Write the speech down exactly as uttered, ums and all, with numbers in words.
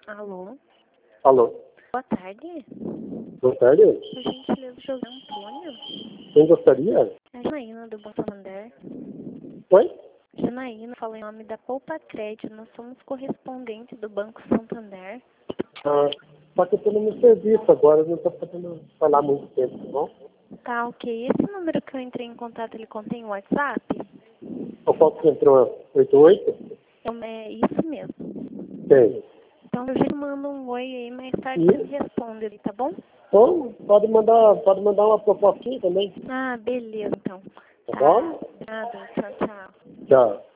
Alô? Alô? Boa tarde. Boa tarde. Por gentileza, José Antônio. Quem gostaria? É a Janaína do Banco Santander. Oi? Janaína, fala em nome da Poupa Crédito. Nós somos correspondentes do Banco Santander. Ah, só que eu estou no meu serviço agora, não estou podendo falar muito tempo, tá bom? Tá, ok. Esse número que eu entrei em contato, ele contém o WhatsApp? O qual que entrou? oito oito? É, é isso mesmo. Tem. Então eu já mando um oi aí, mais tarde E, você me responde ali, tá bom? então, pode mandar, pode mandar uma propostinha também, Ah, beleza, então. tá Tá. bom? Obrigada. Tchau, tchau. Tchau.